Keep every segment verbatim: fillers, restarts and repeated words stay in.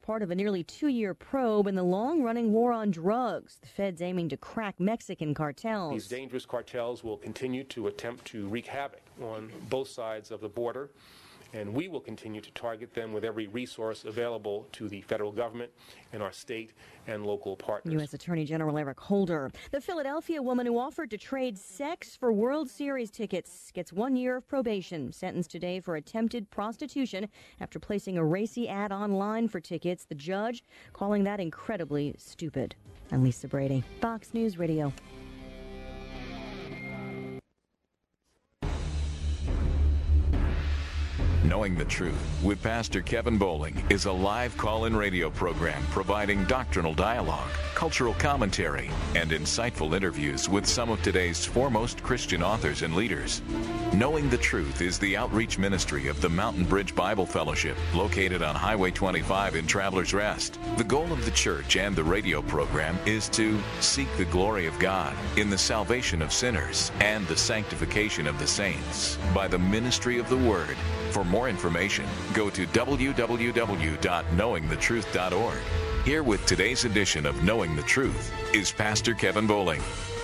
part of a nearly two-year probe in the long-running war on drugs. The Fed's aiming to crack Mexican cartels. These dangerous cartels will continue to attempt to wreak havoc on both sides of the border, and we will continue to target them with every resource available to the federal government and our state and local partners. U S Attorney General Eric Holder. The Philadelphia woman who offered to trade sex for World Series tickets gets one year of probation, sentenced today for attempted prostitution after placing a racy ad online for tickets. The judge calling that incredibly stupid. I'm Lisa Brady, Fox News Radio. Knowing the Truth with Pastor Kevin Bowling is a live call-in radio program providing doctrinal dialogue, cultural commentary, and insightful interviews with some of today's foremost Christian authors and leaders. Knowing the Truth is the outreach ministry of the Mountain Bridge Bible Fellowship, located on Highway twenty-five in Travelers Rest. The goal of the church and the radio program is to seek the glory of God in the salvation of sinners and the sanctification of the saints by the ministry of the Word. For more information, go to w w w dot knowing the truth dot org. Here with today's edition of Knowing the Truth is Pastor Kevin Bowling.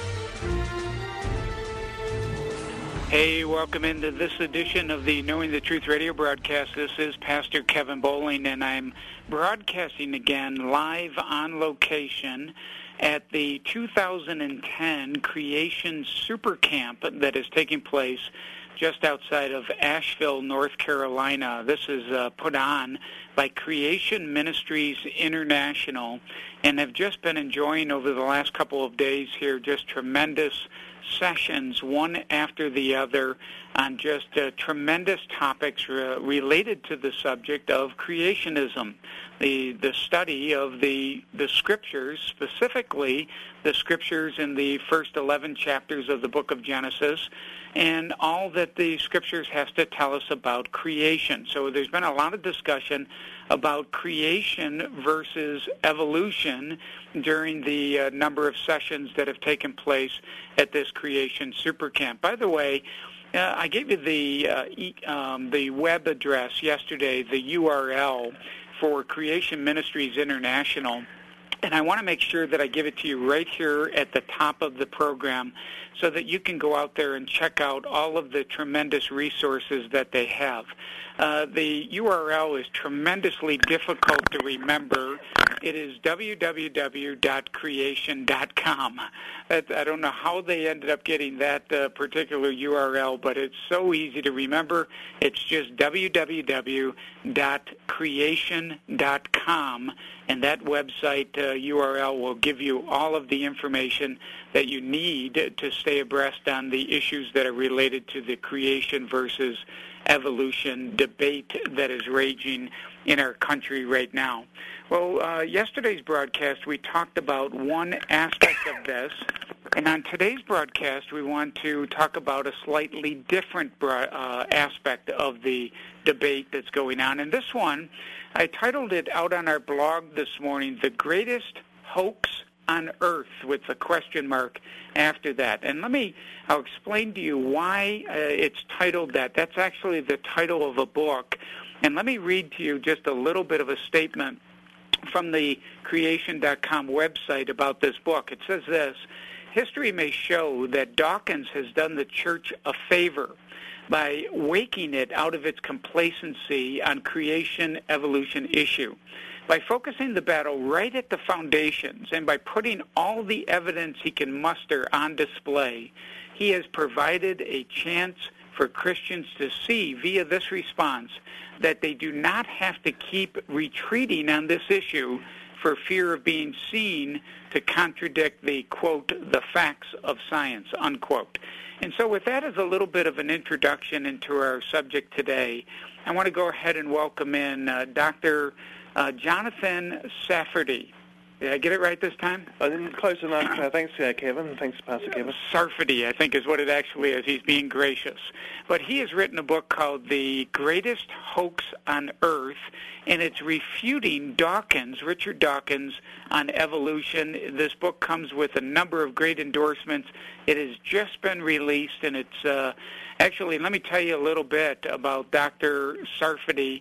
Hey, welcome into this edition of the Knowing the Truth radio broadcast. This is Pastor Kevin Bowling, and I'm broadcasting again live on location at the two thousand ten Creation Super Camp that is taking place just outside of Asheville, North Carolina. This is uh, put on by Creation Ministries International, and have just been enjoying over the last couple of days here just tremendous sessions, one after the other, on just uh, tremendous topics re- related to the subject of creationism, the the study of the the scriptures, specifically the scriptures in the first eleven chapters of the book of Genesis, and all that the scriptures has to tell us about creation. So there's been a lot of discussion about creation versus evolution during the uh, number of sessions that have taken place at this Creation Super Camp. By the way, uh, I gave you the uh, e- um, the web address yesterday, the U R L for Creation Ministries International. And I want to make sure that I give it to you right here at the top of the program so that you can go out there and check out all of the tremendous resources that they have. Uh, the U R L is tremendously difficult to remember. It is w w w dot creation dot com. I don't know how they ended up getting that uh, particular U R L, but it's so easy to remember. It's just w w w dot creation dot com, and that website uh, U R L will give you all of the information that you need to stay abreast on the issues that are related to the creation versus evolution debate that is raging in our country right now. Well, uh, yesterday's broadcast, we talked about one aspect of this, and on today's broadcast, we want to talk about a slightly different broad, uh, aspect of the debate that's going on. And this one, I titled it out on our blog this morning, The Greatest Hoax on Earth, with a question mark after that. And let me, I'll explain to you why uh, it's titled that. That's actually the title of a book. And let me read to you just a little bit of a statement from the creation dot com website about this book. It says this: history may show that Dawkins has done the church a favor by waking it out of its complacency on creation-evolution issue. By focusing the battle right at the foundations and by putting all the evidence he can muster on display, he has provided a chance for Christians to see via this response that they do not have to keep retreating on this issue for fear of being seen to contradict the, quote, the facts of science, unquote. And so with that as a little bit of an introduction into our subject today, I want to go ahead and welcome in uh, Doctor Uh, Jonathan Safferty. Did I get it right this time? Uh, close enough. Uh, thanks, uh, Kevin. Thanks, Pastor Kevin. Sarfati, I think, is what it actually is. He's being gracious. But he has written a book called The Greatest Hoax on Earth, and it's refuting Dawkins, Richard Dawkins, on evolution. This book comes with a number of great endorsements. It has just been released, and it's uh, actually, let me tell you a little bit about Doctor Sarfati.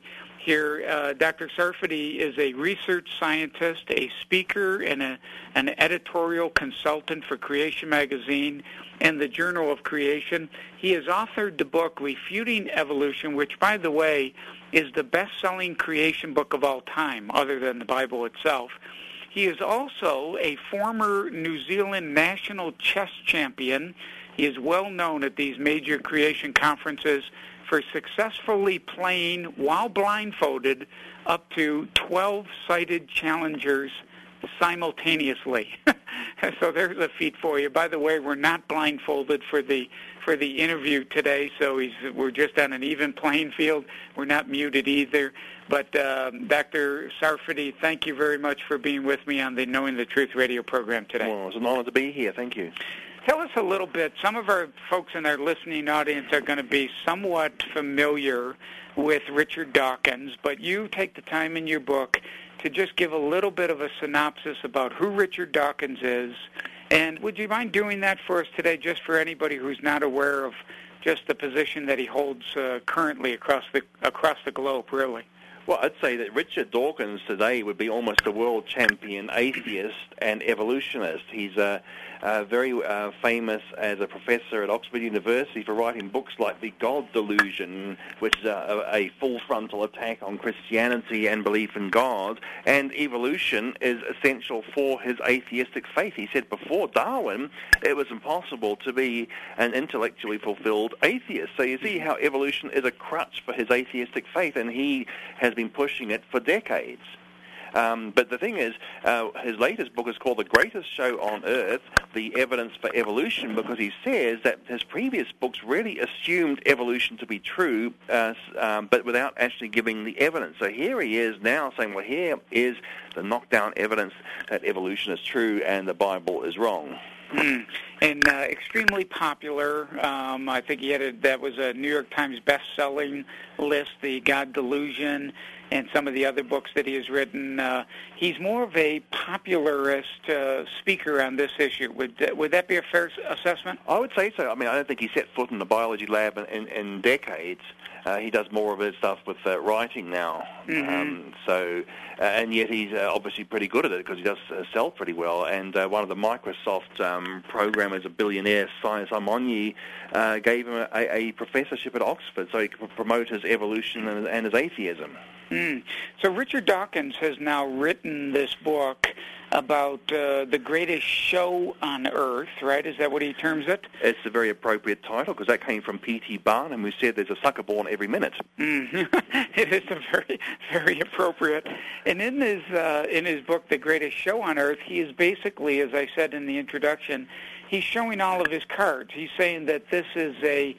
here. Uh, Doctor Sarfati is a research scientist, a speaker, and a, an editorial consultant for Creation Magazine and the Journal of Creation. He has authored the book Refuting Evolution, which, by the way, is the best-selling creation book of all time, other than the Bible itself. He is also a former New Zealand national chess champion. He is well known at these major creation conferences for successfully playing, while blindfolded, up to twelve sighted challengers simultaneously. So there's a feat for you. By the way, we're not blindfolded for the for the interview today, so he's, we're just on an even playing field. We're not muted either. But uh, Doctor Sarfati, thank you very much for being with me on the Knowing the Truth radio program today. Well, it's an honor to be here. Thank you. Tell us a little bit. Some of our folks in our listening audience are going to be somewhat familiar with Richard Dawkins, but you take the time in your book to just give a little bit of a synopsis about who Richard Dawkins is. And would you mind doing that for us today, just for anybody who's not aware of just the position that he holds uh, currently across the across the globe, really? Well, I'd say that Richard Dawkins today would be almost a world champion atheist and evolutionist. He's uh, uh, very uh, famous as a professor at Oxford University for writing books like The God Delusion, which is a, a full frontal attack on Christianity and belief in God, and evolution is essential for his atheistic faith. He said before Darwin, it was impossible to be an intellectually fulfilled atheist. So you see how evolution is a crutch for his atheistic faith, and he has been pushing it for decades. Um, but the thing is, uh, his latest book is called The Greatest Show on Earth, The Evidence for Evolution, because he says that his previous books really assumed evolution to be true, uh, um, but without actually giving the evidence. So here he is now saying, well, here is the knockdown evidence that evolution is true and the Bible is wrong. Mm. And uh, extremely popular. Um, I think he had a, that was a New York Times best-selling list, The God Delusion, and some of the other books that he has written. Uh, he's more of a popularist uh, speaker on this issue. Would would that be a fair assessment? I would say so. I mean, I don't think he set foot in the biology lab in, in, in decades. Uh, he does more of his stuff with uh, writing now. Mm-hmm. Um, so, uh, and yet he's uh, obviously pretty good at it because he does uh, sell pretty well. And uh, one of the Microsoft um, programmers, a billionaire, Science Amonyi, uh, gave him a, a professorship at Oxford so he could promote his evolution and, and his atheism. Mm. So Richard Dawkins has now written this book about uh, the greatest show on earth, right? Is that what he terms it? It's a very appropriate title because that came from P T Barnum, who said there's a sucker born every minute. Mm. It is a very, very appropriate. And in his uh, in his book, The Greatest Show on Earth, he is basically, as I said in the introduction, he's showing all of his cards. He's saying that this is a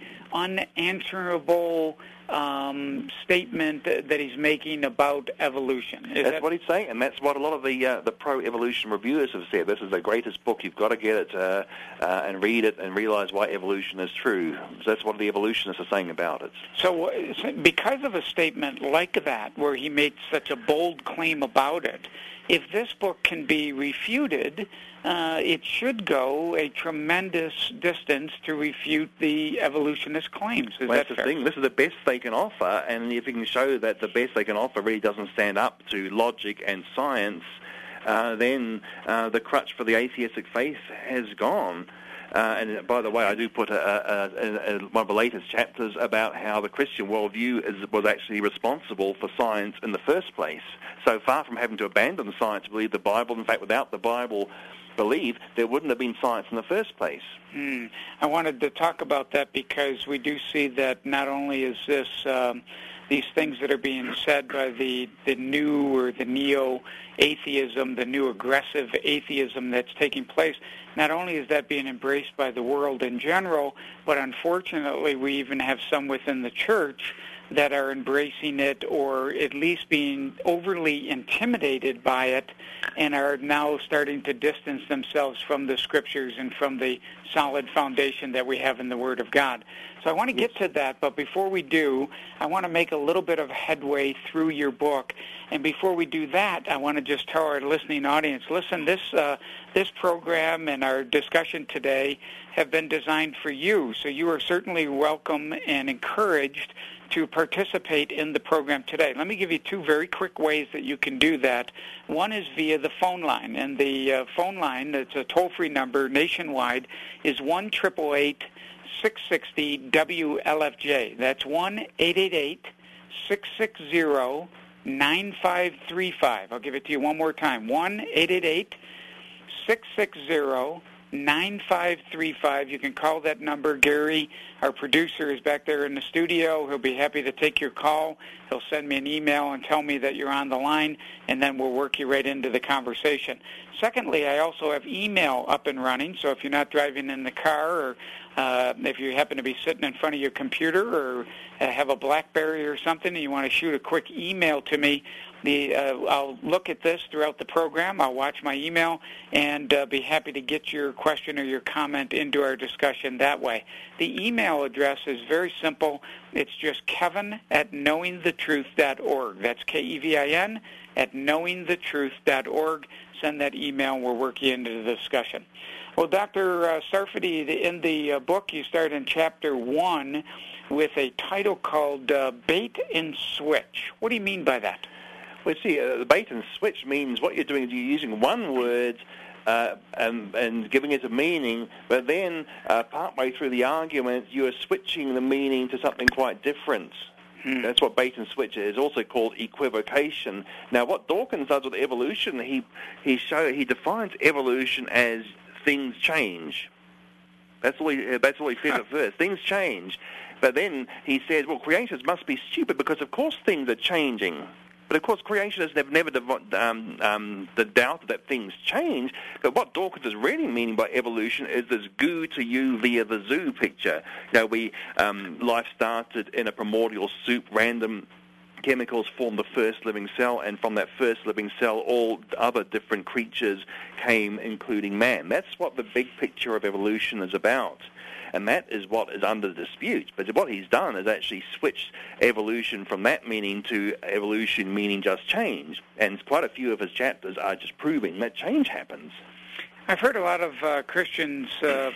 unanswerable um, statement that he's making about evolution. Is that's that... what he's saying, and that's what a lot of the uh, the pro-evolution reviewers have said. This is the greatest book. You've got to get it uh, uh, and read it and realize why evolution is true. So that's what the evolutionists are saying about it. So because of a statement like that, where he made such a bold claim about it, if this book can be refuted, uh, it should go a tremendous distance to refute the evolutionist claims. Is well, that that's fair? the thing. This is the best they can offer, and if you can show that the best they can offer really doesn't stand up to logic and science, uh, then uh, the crutch for the atheistic faith has gone. Uh, and by the way, I do put a, a, a, a, one of the latest chapters about how the Christian worldview is, was actually responsible for science in the first place. So far from having to abandon science to believe the Bible, in fact, without the Bible belief, there wouldn't have been science in the first place. Mm. I wanted to talk about that because we do see that not only is this um, these things that are being said by the, the new or the neo-atheism, the new aggressive atheism that's taking place, not only is that being embraced by the world in general, but unfortunately we even have some within the church that are embracing it or at least being overly intimidated by it and are now starting to distance themselves from the Scriptures and from the solid foundation that we have in the Word of God. So I want to get to that, but before we do, I want to make a little bit of headway through your book. And before we do that, I want to just tell our listening audience, listen, this uh, this program and our discussion today have been designed for you, so you are certainly welcome and encouraged to participate in the program today. Let me give you two very quick ways that you can do that. One is via the phone line, and the uh, phone line, it's a toll-free number nationwide, is one eight eight eight, six six zero, W L F J. That's one eight eight eight, six six zero, nine five three five. I'll give it to you one more time. one eight eight eight, six six zero, nine five three five. You can call that number. Gary, our producer, is back there in the studio. He'll be happy to take your call. He'll send me an email and tell me that you're on the line, and then we'll work you right into the conversation. Secondly, I also have email up and running, so if you're not driving in the car, or uh, if you happen to be sitting in front of your computer, or uh, have a BlackBerry or something, and you want to shoot a quick email to me, The, uh, I'll look at this throughout the program. I'll watch my email and uh, be happy to get your question or your comment into our discussion that way. The email address is very simple. It's just Kevin at knowing the truth dot org. That's K E V I N at knowing the truth dot org. Send that email and we'll work you into the discussion. Well, Doctor Uh, Sarfati, in the uh, book, you start in chapter one with a title called uh, Bait and Switch. What do you mean by that? Well, see, uh, the bait and switch means what you're doing is you're using one word uh, and, and giving it a meaning, but then uh, partway through the argument, you're switching the meaning to something quite different. Hmm. That's what bait and switch is, also called equivocation. Now, what Dawkins does with evolution, he he show he defines evolution as things change. That's all he, that's all he said at first. Things change. But then he says, well, creationists must be stupid because, of course, things are changing. But, of course, creationists have never um, um, the doubt that things change. But what Dawkins is really meaning by evolution is this goo to you via the zoo picture. You know, we um, life started in a primordial soup, random chemicals formed the first living cell, and from that first living cell, all other different creatures came, including man. That's what the big picture of evolution is about. And that is what is under dispute. But what he's done is actually switched evolution from that meaning to evolution meaning just change. And quite a few of his chapters are just proving that change happens. I've heard a lot of uh, Christians uh,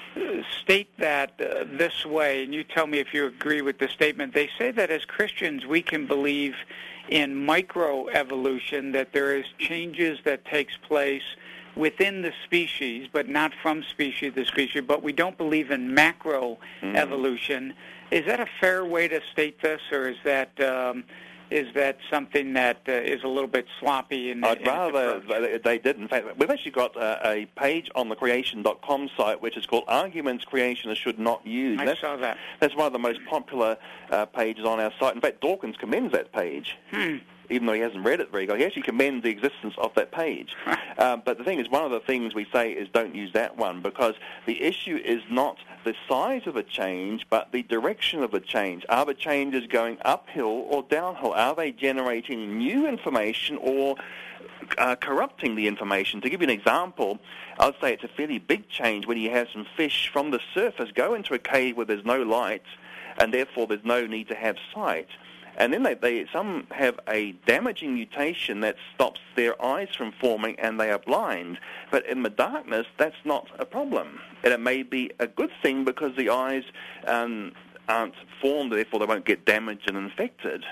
state that uh, this way, and you tell me if you agree with the statement. They say that as Christians we can believe in microevolution, that there is changes that takes place within the species, but not from species to species, but we don't believe in macro mm. evolution. Is that a fair way to state this, or is that um, is that something that uh, is a little bit sloppy? In, I'd in rather they did. In fact, we've actually got a, a page on the creation dot com site which is called Arguments Creationists Should Not Use. I that's, saw that. That's one of the most popular uh, pages on our site. In fact, Dawkins commends that page. Hmm. Even though he hasn't read it very well. He actually commends the existence of that page. um, but the thing is, one of the things we say is don't use that one, because the issue is not the size of a change, but the direction of the change. Are the changes going uphill or downhill? Are they generating new information or uh, corrupting the information? To give you an example, I'd say it's a fairly big change when you have some fish from the surface go into a cave where there's no light, and therefore there's no need to have sight. And then they, they some have a damaging mutation that stops their eyes from forming and they are blind. But in the darkness, that's not a problem. And it may be a good thing because the eyes um, aren't formed, therefore they won't get damaged and infected.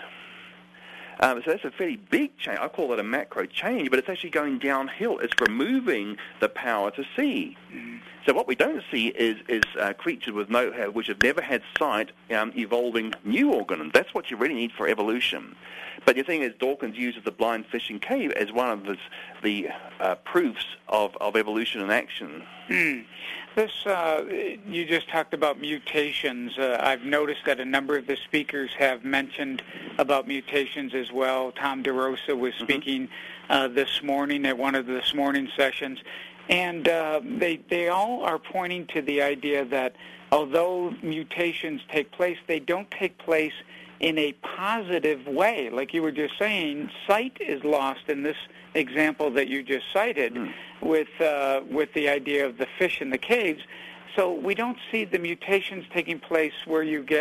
Um, so that's a fairly big change. I call it a macro change, but it's actually going downhill. It's removing the power to see. Mm. So what we don't see is, is uh, creatures with no, which have never had sight, um, evolving new organs. That's what you really need for evolution. But the thing is, Dawkins uses the blind fish in cave as one of his, the uh, proofs of, of evolution in action. Mm. This, uh, you just talked about mutations. Uh, I've noticed that a number of the speakers have mentioned about mutations as well. Tom DeRosa was speaking mm-hmm. uh, this morning at one of this morning sessions. And uh, they, they all are pointing to the idea that although mutations take place, they don't take place in a positive way. Like you were just saying, sight is lost in this example that you just cited mm. with uh, with the idea of the fish in the caves. So we don't see the mutations taking place where you get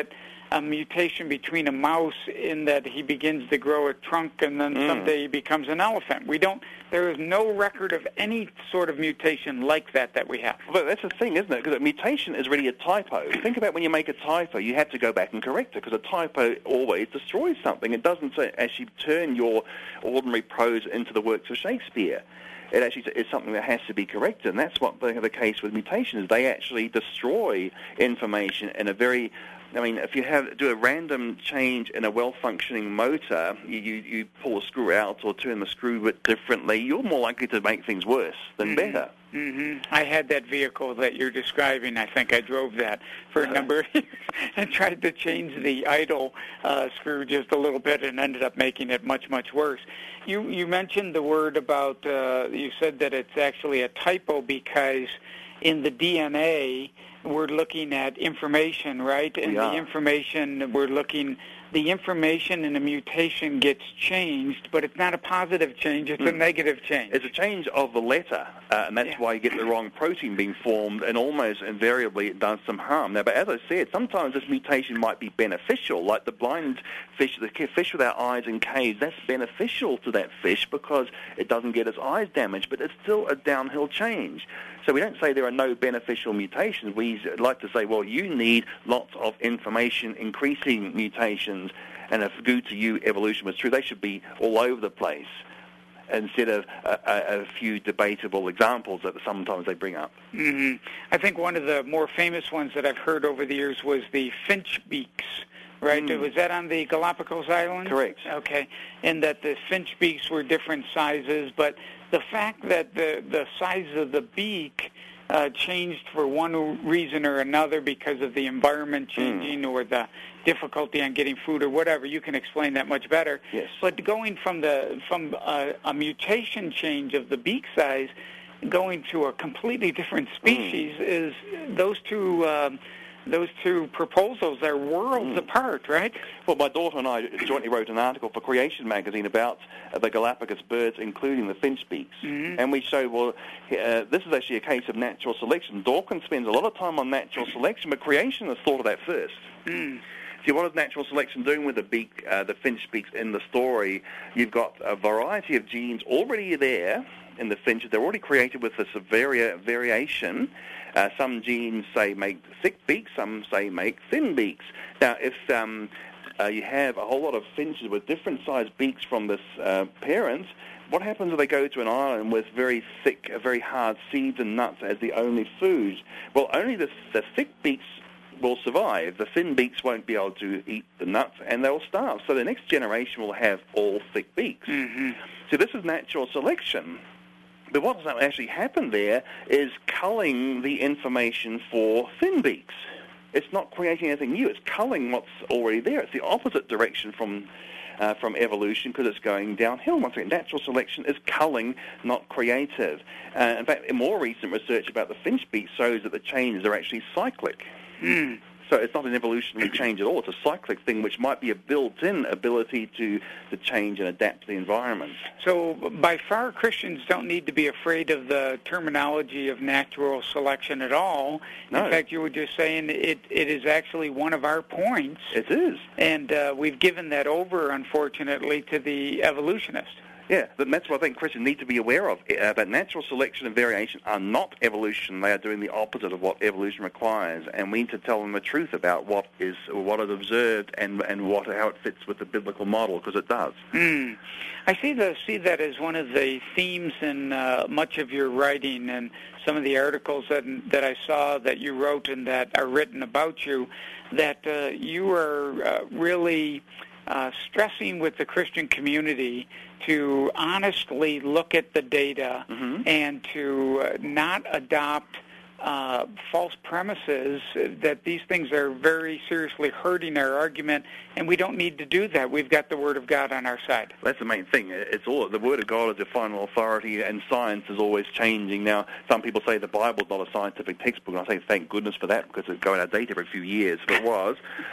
a mutation between a mouse in that he begins to grow a trunk and then mm. someday he becomes an elephant. We don't. There is no record of any sort of mutation like that that we have. But that's the thing, isn't it? Because a mutation is really a typo. Think about when you make a typo, you have to go back and correct it, because a typo always destroys something. It doesn't say, actually turn your ordinary prose into the works of Shakespeare. It actually is something that has to be corrected, and that's what the, the case with mutations. They actually destroy information in a very... I mean, if you have do a random change in a well-functioning motor, you, you, you pull a screw out or turn the screw a bit differently, you're more likely to make things worse than mm-hmm. better. Mm-hmm. I had that vehicle that you're describing. I think I drove that for a number of years and tried to change the idle uh, screw just a little bit and ended up making it much, much worse. You, you mentioned the word about, uh, you said that it's actually a typo because in the D N A, we're looking at information, right? And yeah. the information, we're looking, the information in a mutation gets changed, but it's not a positive change, it's mm. a negative change. It's a change of the letter, uh, and that's yeah. why you get the wrong protein being formed, and almost invariably it does some harm. Now, but as I said, sometimes this mutation might be beneficial, like the blind fish, the fish without eyes in caves, that's beneficial to that fish because it doesn't get its eyes damaged, but it's still a downhill change. So we don't say there are no beneficial mutations. We like to say, well, you need lots of information, increasing mutations, and if good to you evolution was true, they should be all over the place instead of a, a, a few debatable examples that sometimes they bring up. Mm-hmm. I think one of the more famous ones that I've heard over the years was the finch beaks. Right, mm. was that on the Galapagos Islands? Correct. Okay, and that the finch beaks were different sizes, but the fact that the, the size of the beak uh, changed for one reason or another because of the environment changing mm. or the difficulty on getting food or whatever, you can explain that much better. Yes. But going from the from a, a mutation change of the beak size, going to a completely different species mm. is those two. Um, Those two proposals are worlds mm. apart, right? Well, my daughter and I jointly wrote an article for Creation magazine about uh, the Galapagos birds, including the finch beaks. Mm-hmm. And we showed, well, uh, this is actually a case of natural selection. Dawkins spends a lot of time on natural selection, but creation has thought of that first. Mm. See, what is natural selection doing with the beak, uh, the finch beaks in the story? You've got a variety of genes already there in the finches. They're already created with this vari- variation. Uh, some genes say make thick beaks, some say make thin beaks. Now, if um, uh, you have a whole lot of finches with different sized beaks from this uh, parent, what happens if they go to an island with very thick, uh, very hard seeds and nuts as the only food? Well, only the, the thick beaks will survive. The thin beaks won't be able to eat the nuts, and they'll starve. So the next generation will have all thick beaks. Mm-hmm. So this is natural selection. But what's actually happened there is culling the information for thin beaks. It's not creating anything new. It's culling what's already there. It's the opposite direction from uh, from evolution because it's going downhill. Once again, natural selection is culling, not creative. Uh, in fact, more recent research about the finch beak shows that the changes are actually cyclic. Mm. So it's not an evolutionary change at all. It's a cyclic thing, which might be a built-in ability to, to change and adapt to the environment. So by far, Christians don't need to be afraid of the terminology of natural selection at all. No. In fact, you were just saying it, it is actually one of our points. It is. And uh, we've given that over, unfortunately, to the evolutionists. Yeah, and that's what I think Christians need to be aware of. Uh, that natural selection and variation are not evolution. They are doing the opposite of what evolution requires, and we need to tell them the truth about what is what is observed and and what how it fits with the biblical model, because it does. Mm. I see the see that as one of the themes in uh, much of your writing and some of the articles that that I saw that you wrote and that are written about you, that uh, you are uh, really uh, stressing with the Christian community to honestly look at the data mm-hmm. and to uh, not adopt uh, false premises that these things are very seriously hurting our argument, and we don't need to do that. We've got the Word of God on our side. That's the main thing. It's all the Word of God is the final authority, and science is always changing. Now, some people say the Bible's not a scientific textbook, and I say thank goodness for that, because it's going out of date every few years, if it was.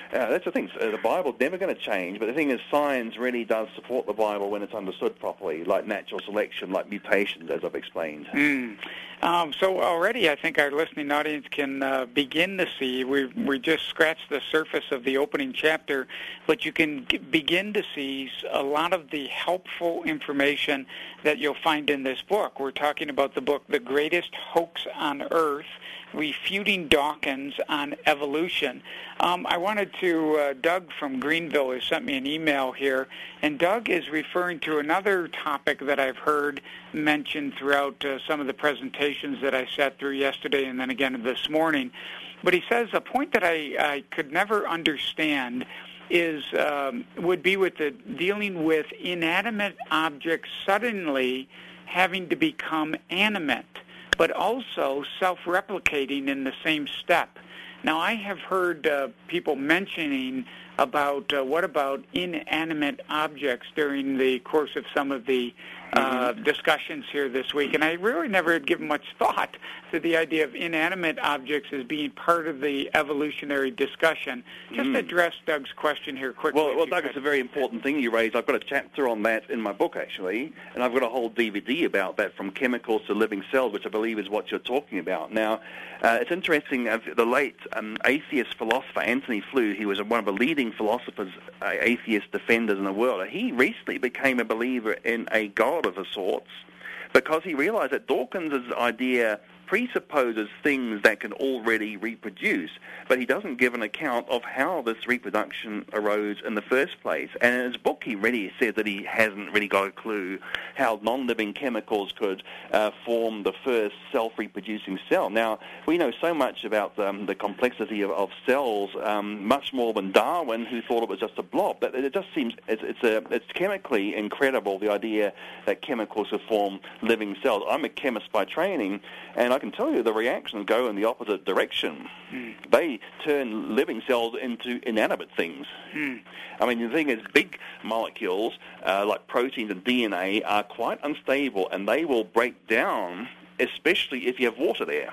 Uh, that's the thing. Uh, the Bible's never going to change, but the thing is science really does support the Bible when it's understood properly, like natural selection, like mutations, as I've explained. Mm. Um, so already I think our listening audience can uh, begin to see, we we just scratched the surface of the opening chapter, but you can g- begin to see a lot of the helpful information that you'll find in this book. We're talking about the book, The Greatest Hoax on Earth, Refuting Dawkins on Evolution. Um, I wanted to, uh, Doug from Greenville has sent me an email here, and Doug is referring to another topic that I've heard mentioned throughout uh, some of the presentations that I sat through yesterday and then again this morning. But he says a point that I, I could never understand is um, would be with the dealing with inanimate objects suddenly having to become animate, but also self-replicating in the same step. Now, I have heard uh, people mentioning about uh, what about inanimate objects during the course of some of the uh, mm-hmm. discussions here this week, and I really never had given much thought to the idea of inanimate objects as being part of the evolutionary discussion. Just mm. address Doug's question here quickly. Well, well Doug, it's a very important thing you raised. I've got a chapter on that in my book, actually, and I've got a whole D V D about that, from chemicals to living cells, which I believe is what you're talking about. Now, uh, it's interesting, uh, the late um, atheist philosopher Antony Flew, he was one of the leading philosophers, uh, atheist defenders in the world. He recently became a believer in a God of a sorts, because he realized that Dawkins' idea presupposes things that can already reproduce, but he doesn't give an account of how this reproduction arose in the first place. And in his book, he really said that he hasn't really got a clue how non-living chemicals could uh, form the first self-reproducing cell. Now, we know so much about um, the complexity of, of cells, um, much more than Darwin, who thought it was just a blob. But it just seems it's, it's, a, it's chemically incredible, the idea that chemicals could form living cells. I'm a chemist by training, and I I can tell you the reactions go in the opposite direction. Mm. They turn living cells into inanimate things. Mm. I mean, the thing is, big molecules uh, like proteins and D N A are quite unstable, and they will break down, especially if you have water there.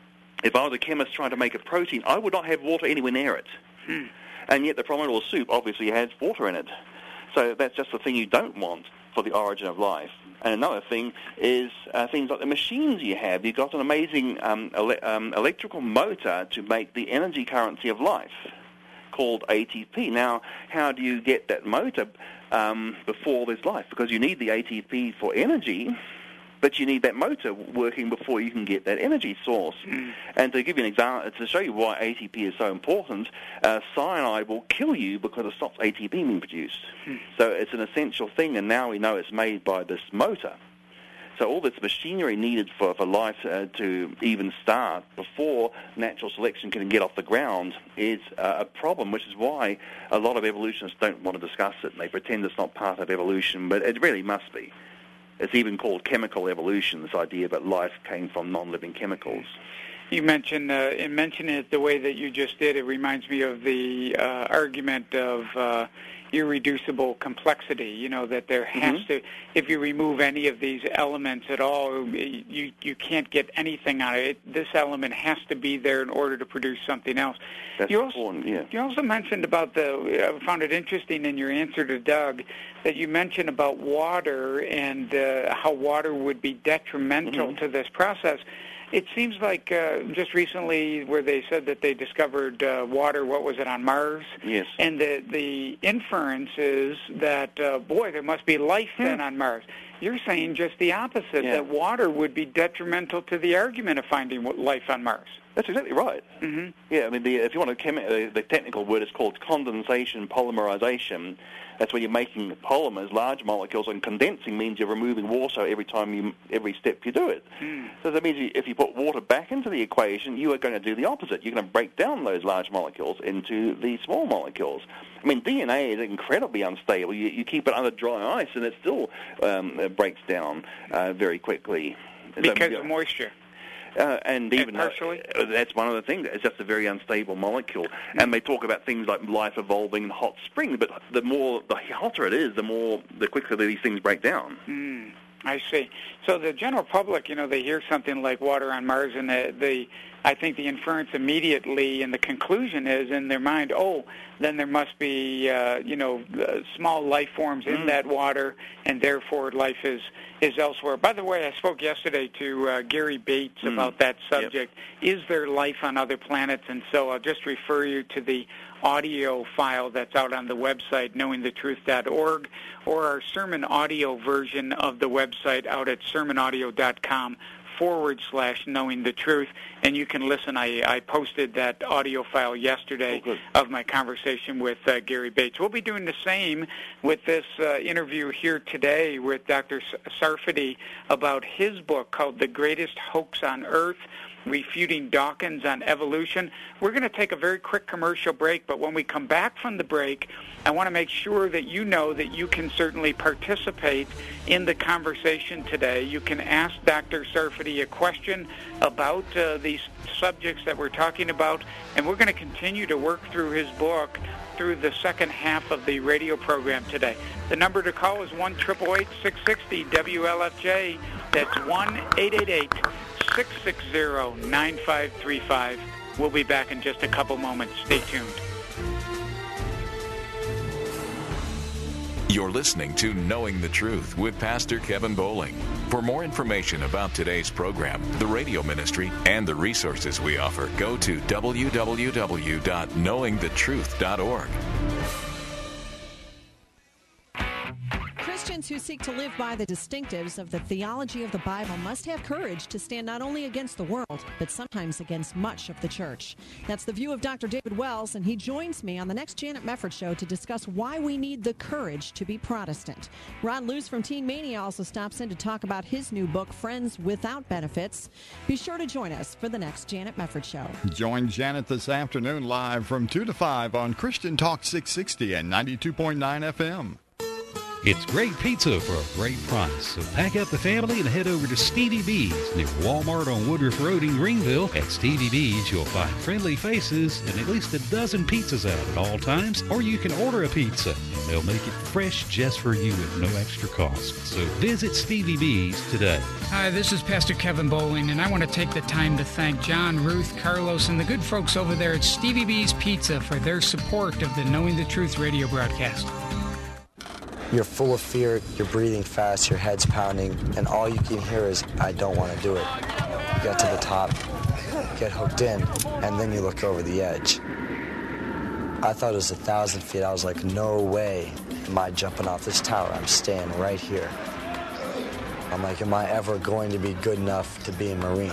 If I was a chemist trying to make a protein, I would not have water anywhere near it. Mm. And yet the primordial soup obviously has water in it. So that's just the thing you don't want for the origin of life. And another thing is uh, things like the machines you have. You've got an amazing um, ele- um, electrical motor to make the energy currency of life, called A T P. Now, how do you get that motor um, before there's life? Because you need the A T P for energy, but you need that motor working before you can get that energy source. Mm. And to give you an example, to show you why A T P is so important, uh, cyanide will kill you because it stops A T P being produced. Mm. So it's an essential thing, and now we know it's made by this motor. So all this machinery needed for, for life uh, to even start before natural selection can get off the ground is uh, a problem, which is why a lot of evolutionists don't want to discuss it. They pretend it's not part of evolution, but it really must be. It's even called chemical evolution, this idea that life came from non-living chemicals. You mentioned, uh, in mentioning it the way that you just did, it reminds me of the uh, argument of uh, irreducible complexity, you know, that there has mm-hmm. to, if you remove any of these elements at all, you you can't get anything out of it. This element has to be there in order to produce something else. That's you also, important, yeah. You also mentioned about the, I found it interesting in your answer to Doug, that you mentioned about water and uh, how water would be detrimental mm-hmm. to this process. It seems like uh, just recently where they said that they discovered uh, water, what was it, on Mars? Yes. And the, the inference is that, uh, boy, there must be life then yeah. on Mars. You're saying just the opposite, yeah. that water would be detrimental to the argument of finding life on Mars. That's exactly right. Mm-hmm. Yeah, I mean, the, if you want to, chem- uh, the technical word is called condensation polymerization. That's when you're making polymers, large molecules, and condensing means you're removing water every time you, every step you do it. Mm. So that means you, if you put water back into the equation, you are going to do the opposite. You're going to break down those large molecules into the small molecules. I mean, D N A is incredibly unstable. You, you keep it under dry ice, and it still um, it breaks down uh, very quickly. Because so, of moisture. Uh, and even uh, that's one of the things. It's just a very unstable molecule. Mm. And they talk about things like life evolving in hot springs, but the more, the hotter it is, the more, the quicker these things break down. Mm. I see. So the general public, you know, they hear something like water on Mars, and the, the I think the inference immediately and the conclusion is in their mind, oh, then there must be, uh, you know, uh, small life forms in mm. that water, and therefore life is, is elsewhere. By the way, I spoke yesterday to uh, Gary Bates mm. about that subject. Yep. Is there life on other planets? And so I'll just refer you to the audio file that's out on the website, knowing the truth dot org, or our sermon audio version of the website out at sermon audio dot com forward slash knowing the truth, and you can listen. I, I posted that audio file yesterday oh, of my conversation with uh, Gary Bates. We'll be doing the same with this uh, interview here today with Doctor Sarfati about his book called The Greatest Hoax on Earth, Refuting Dawkins on Evolution. We're going to take a very quick commercial break, but when we come back from the break, I want to make sure that you know that you can certainly participate in the conversation today. You can ask Doctor Sarfati a question about uh, these subjects that we're talking about, and we're going to continue to work through his book through the second half of the radio program today. The number to call is one eight eight eight, six six zero, W L F J. That's one eight eight eight, six six zero, nine five three five. We'll be back in just a couple moments. Stay tuned. You're listening to Knowing the Truth with Pastor Kevin Bowling. For more information about today's program, the radio ministry, and the resources we offer, go to w w w dot knowing the truth dot org. Christians who seek to live by the distinctives of the theology of the Bible must have courage to stand not only against the world, but sometimes against much of the church. That's the view of Doctor David Wells, and he joins me on the next Janet Mefford Show to discuss why we need the courage to be Protestant. Ron Luce from Teen Mania also stops in to talk about his new book, Friends Without Benefits. Be sure to join us for the next Janet Mefford Show. Join Janet this afternoon live from two to five on Christian Talk six sixty and ninety-two point nine F M. It's great pizza for a great price. So pack up the family and head over to Stevie B's near Walmart on Woodruff Road in Greenville. At Stevie B's, you'll find friendly faces and at least a dozen pizzas out at all times. Or you can order a pizza and they'll make it fresh just for you at no extra cost. So visit Stevie B's today. Hi, this is Pastor Kevin Bowling, and I want to take the time to thank John, Ruth, Carlos, and the good folks over there at Stevie B's Pizza for their support of the Knowing the Truth radio broadcast. You're full of fear, you're breathing fast, your head's pounding, and all you can hear is, I don't want to do it. You get to the top, get hooked in, and then you look over the edge. I thought it was a thousand feet. I was like, no way am I jumping off this tower. I'm staying right here. I'm like, am I ever going to be good enough to be a Marine?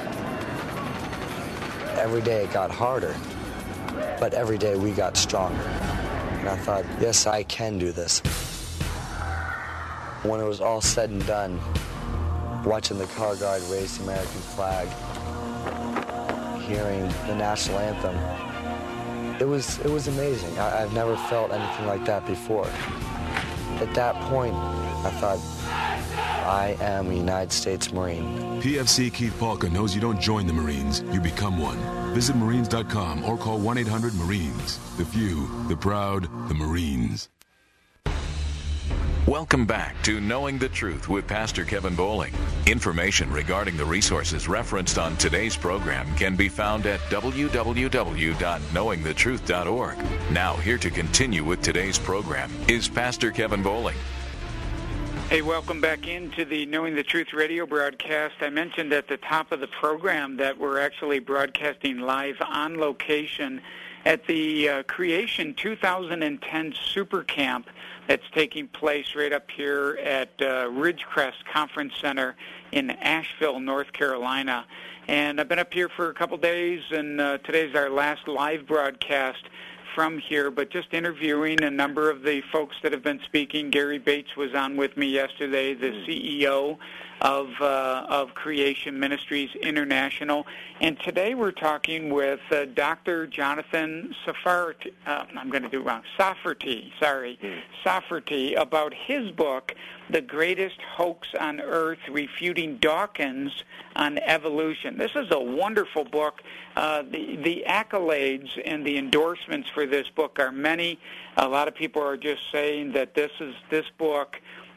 Every day it got harder, but every day we got stronger. And I thought, yes, I can do this. When it was all said and done, watching the car guard raise the American flag, hearing the national anthem, it was it was amazing. I, I've never felt anything like that before. At that point, I thought, I am a United States Marine. P F C Keith Palka knows you don't join the Marines, you become one. Visit Marines dot com or call one eight hundred Marines. The few, the proud, the Marines. Welcome back to Knowing the Truth with Pastor Kevin Bowling. Information regarding the resources referenced on today's program can be found at w w w dot knowing the truth dot org. Now, here to continue with today's program is Pastor Kevin Bowling. Hey, welcome back into the Knowing the Truth radio broadcast. I mentioned at the top of the program that we're actually broadcasting live on location at the uh, Creation two thousand ten Super Camp that's taking place right up here at uh, Ridgecrest Conference Center in Asheville, North Carolina. And I've been up here for a couple days, and uh, today's our last live broadcast from here, but just interviewing a number of the folks that have been speaking. Gary Bates was on with me yesterday, the C E O of uh, of Creation Ministries International, and today we're talking with uh, Doctor Jonathan Sarfati. Uh, I'm going to do it wrong. Sarfati, sorry, mm. Sarfati, about his book, The Greatest Hoax on Earth: Refuting Dawkins on Evolution. This is a wonderful book. Uh, the, the accolades and the endorsements for this book are many. A lot of people are just saying that this is this book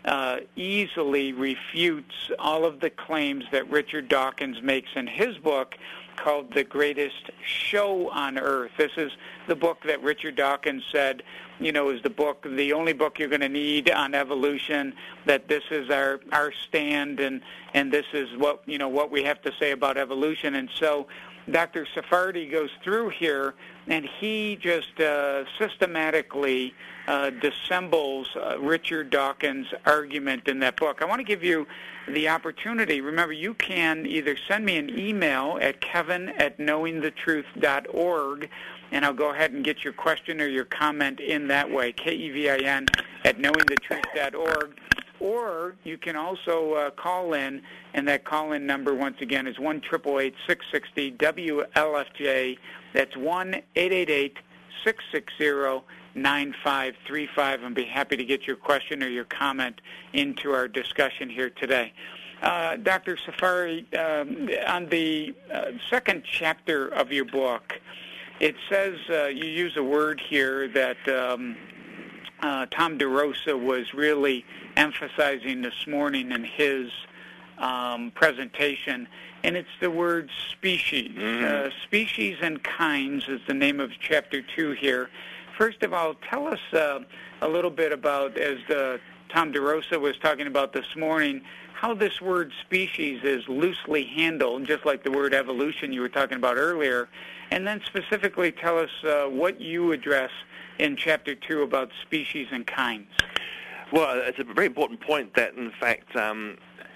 uh, easily refutes all of the claims that Richard Dawkins makes in his book called The Greatest Show on Earth. This is the book that Richard Dawkins said, you know, is the book, the only book you're going to need on evolution, that this is our, our stand, and, and this is what, you know, what we have to say about evolution. And so Doctor Sephardi goes through here, and he just uh, systematically uh, dissembles uh, Richard Dawkins' argument in that book. I want to give you the opportunity. Remember, you can either send me an email at kevin at knowing the truth dot org, and I'll go ahead and get your question or your comment in that way, K E V I N at knowing the truth dot org. Or you can also uh, call in, and that call-in number, once again, is one eight eight eight, six six zero, W L F J. That's one eight eight eight, six six zero, nine five three five. I'd be happy to get your question or your comment into our discussion here today. Uh, Doctor Sephardi, um, on the uh, second chapter of your book, it says, uh, you use a word here that um, uh, Tom DeRosa was really emphasizing this morning in his um, presentation, and it's the word species. Mm-hmm. Uh, species and kinds is the name of chapter two here. First of all, tell us uh, a little bit about, as the, Tom DeRosa was talking about this morning, how this word species is loosely handled, just like the word evolution you were talking about earlier, and then specifically tell us uh, what you address in chapter two about species and kinds. Well, it's a very important point that, in fact, um,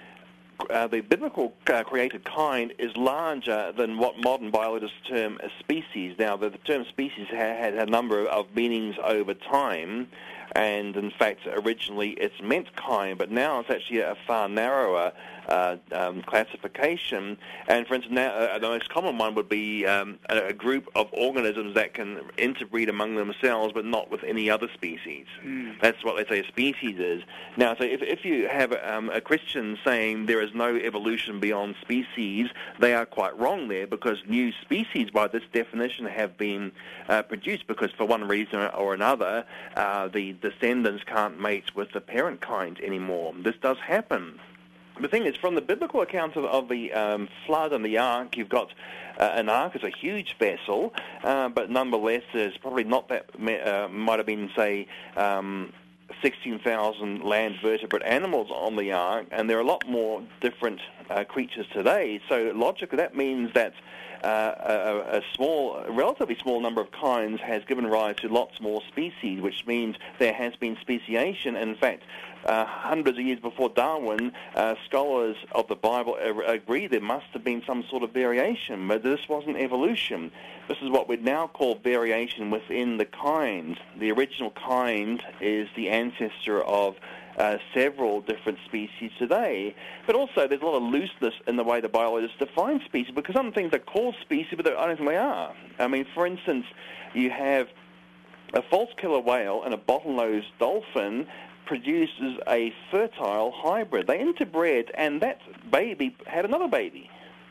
uh, the biblical uh, created kind is larger than what modern biologists term a species. Now, the, the term species ha- had a number of meanings over time, and, in fact, originally it's meant kind, but now it's actually a far narrower uh, um, classification. And, for instance, now, uh, the most common one would be um, a, a group of organisms that can interbreed among themselves, but not with any other species. Mm. That's what, let's say, a species is. Now, so if, if you have um, a Christian saying there is no evolution beyond species, they are quite wrong there, because new species, by this definition, have been uh, produced because, for one reason or another, uh, the descendants can't mate with the parent kind anymore. This does happen. The thing is, from the biblical accounts of, of the um, flood and the ark, you've got uh, an ark is a huge vessel, uh, but nonetheless, there's probably not that, uh, might have been, say, um, sixteen thousand land vertebrate animals on the ark, and there are a lot more different uh, creatures today. So logically, that means that Uh, a, a small, a relatively small number of kinds has given rise to lots more species, which means there has been speciation. And in fact, uh, hundreds of years before Darwin, uh, scholars of the Bible agree there must have been some sort of variation, but this wasn't evolution. This is what we now call variation within the kind. The original kind is the ancestor of Uh, several different species today. But also there's a lot of looseness in the way the biologists define species, because some things are called species, but I don't think they are. I mean, for instance, you have a false killer whale and a bottlenose dolphin produces a fertile hybrid. They interbred, and that baby had another baby.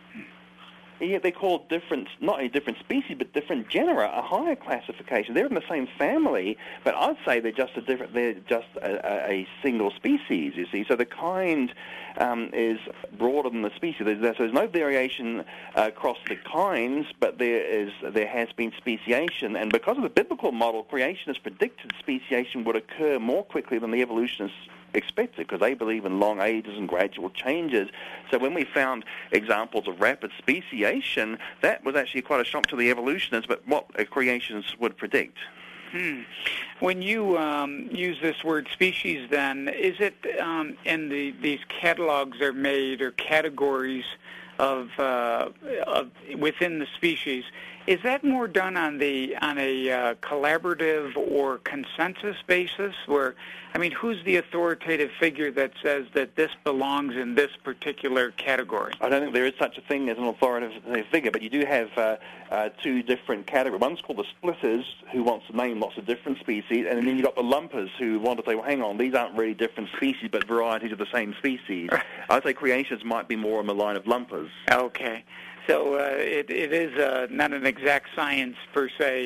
And yet they're called different, not only different species, but different genera, a higher classification. They're in the same family, but I'd say they're just a different. They're just a, a single species. You see, so the kind um, is broader than the species. There's, so there's no variation uh, across the kinds, but there is there has been speciation, and because of the biblical model, creationists predicted speciation would occur more quickly than the evolutionists expected, because they believe in long ages and gradual changes. So when we found examples of rapid speciation, that was actually quite a shock to the evolutionists, but what creationists would predict. Hmm. When you um, use this word species, then, is it um, in the these catalogs are made, or categories of, uh, of within the species, is that more done on the on a uh, collaborative or consensus basis? Where, I mean, who's the authoritative figure that says that this belongs in this particular category? I don't think there is such a thing as an authoritative figure, but you do have uh, uh, two different categories. One's called the splitters, who wants to name lots of different species, and then you've got the lumpers, who want to say, well, hang on, these aren't really different species, but varieties of the same species. I'd say creationists might be more on the line of lumpers. Okay. So uh, it, it is uh, not an exact science, per se,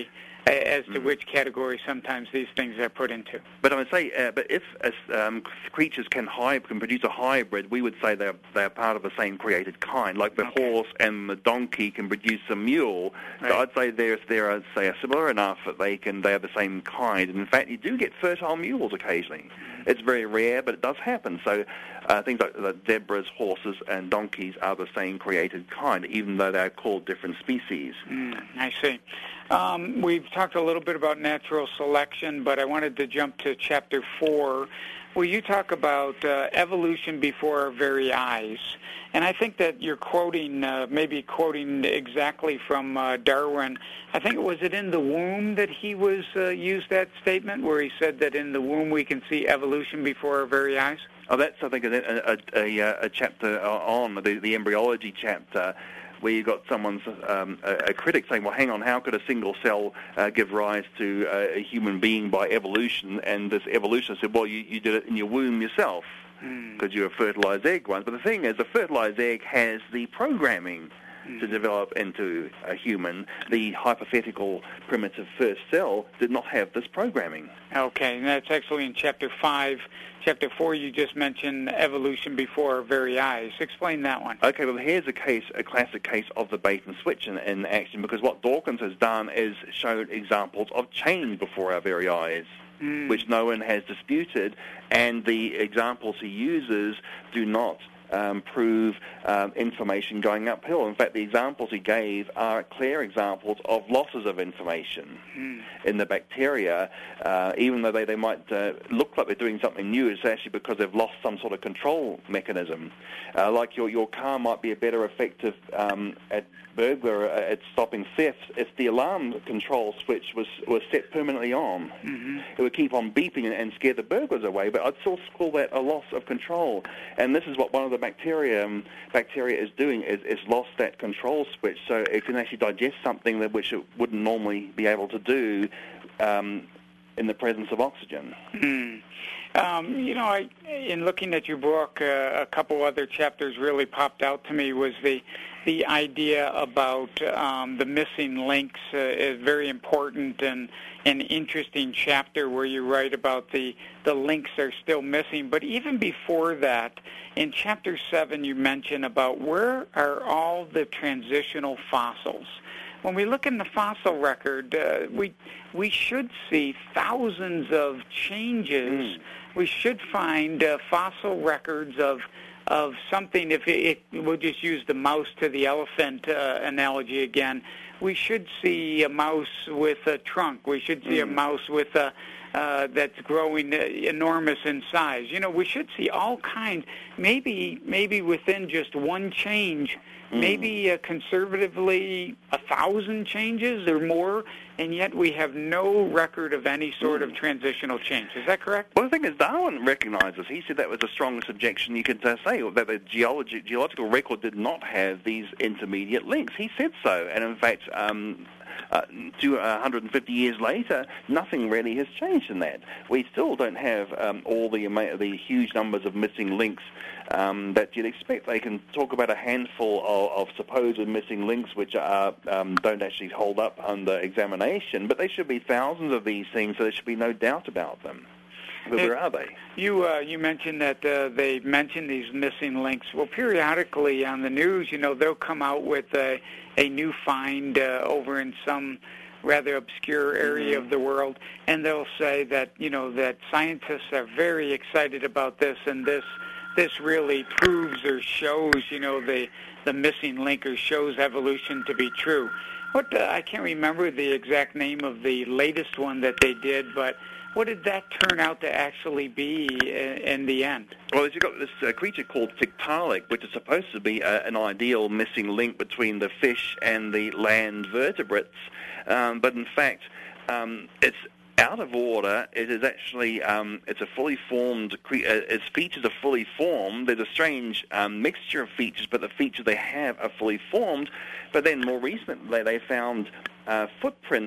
as to mm. which category sometimes these things are put into. But I would say, uh, but if uh, um, creatures can hy- can produce a hybrid, we would say they're they're part of the same created kind. Like the okay. horse and the donkey can produce a mule. Right. So I'd say they're they're say similar enough that they can they are the same kind. And in fact, you do get fertile mules occasionally. It's very rare, but it does happen. So uh, things like the zebras, horses, and donkeys are the same created kind, even though they're called different species. Mm, I see. Um, we've talked a little bit about natural selection, but I wanted to jump to chapter four, where you talk about uh, evolution before our very eyes. And I think that you're quoting, uh, maybe quoting exactly from uh, Darwin. I think, was it in the womb that he was uh, used that statement, where he said that in the womb we can see evolution before our very eyes? Oh, that's, I think, a, a, a, a chapter on, the, the embryology chapter, where you've got someone's um, a, a critic saying, well, hang on, how could a single cell uh, give rise to uh, a human being by evolution? And this evolutionist said, well, you, you did it in your womb yourself, because mm. you're a fertilized egg once. But the thing is, a fertilized egg has the programming mm. to develop into a human. The hypothetical primitive first cell did not have this programming. Okay, and that's actually in chapter five. Chapter four, you just mentioned evolution before our very eyes. Explain that one. Okay, well, here's a case, a classic case of the bait and switch in, in action, because what Dawkins has done is showed examples of change before our very eyes, mm. which no one has disputed, and the examples he uses do not Um, prove um, information going uphill. In fact, the examples he gave are clear examples of losses of information mm. in the bacteria. Uh, even though they, they might uh, look like they're doing something new, it's actually because they've lost some sort of control mechanism. Uh, like your, your car might be a better effective um, at burglar uh, at stopping theft if the alarm control switch was, was set permanently on. Mm-hmm. It would keep on beeping and, and scare the burglars away, but I'd still call that a loss of control. And this is what one of the bacteria um, bacteria is doing, is, is lost that control switch, so it can actually digest something that which it wouldn't normally be able to do um, in the presence of oxygen. Mm. Um, you know, I, in looking at your book, uh, a couple other chapters really popped out to me. Was the the idea about um, the missing links uh, is very important and an interesting chapter where you write about the the links are still missing. But even before that, in chapter seven, you mention about where are all the transitional fossils. When we look in the fossil record, uh, we we should see thousands of changes. Mm. We should find uh, fossil records of of something. If it, it, we'll just use the mouse to the elephant uh, analogy again, we should see a mouse with a trunk. We should see mm. a mouse with a uh, that's growing enormous in size. You know, we should see all kinds. Maybe maybe within just one change. Mm. Maybe uh, conservatively a thousand changes or more, and yet we have no record of any sort mm. of transitional change. Is that correct? Well, the thing is, Darwin recognizes. He said that was the strongest objection you could uh, say, that the geology, geological record did not have these intermediate links. He said so, and in fact, um, uh, to one hundred fifty years later, nothing really has changed in that. We still don't have um, all the the huge numbers of missing links um, that you'd expect. They can talk about a handful of, of supposed missing links which are, um, don't actually hold up under examination, but there should be thousands of these things, so there should be no doubt about them. But where are they? You uh, you mentioned that uh, they mentioned these missing links. Well, periodically on the news, you know, they'll come out with a, a new find uh, over in some rather obscure area mm-hmm. of the world, and they'll say that, you know, that scientists are very excited about this, and this this really proves or shows, you know, the the missing link or shows evolution to be true. What uh, I can't remember the exact name of the latest one that they did, but what did that turn out to actually be in the end? Well, you've got this uh, creature called Tiktaalik, which is supposed to be uh, an ideal missing link between the fish and the land vertebrates, um, but in fact, um, it's out of order. It is actually, um, it's a fully formed, cre- uh, its features are fully formed. There's a strange um, mixture of features, but the features they have are fully formed. But then more recently, they found uh, footprints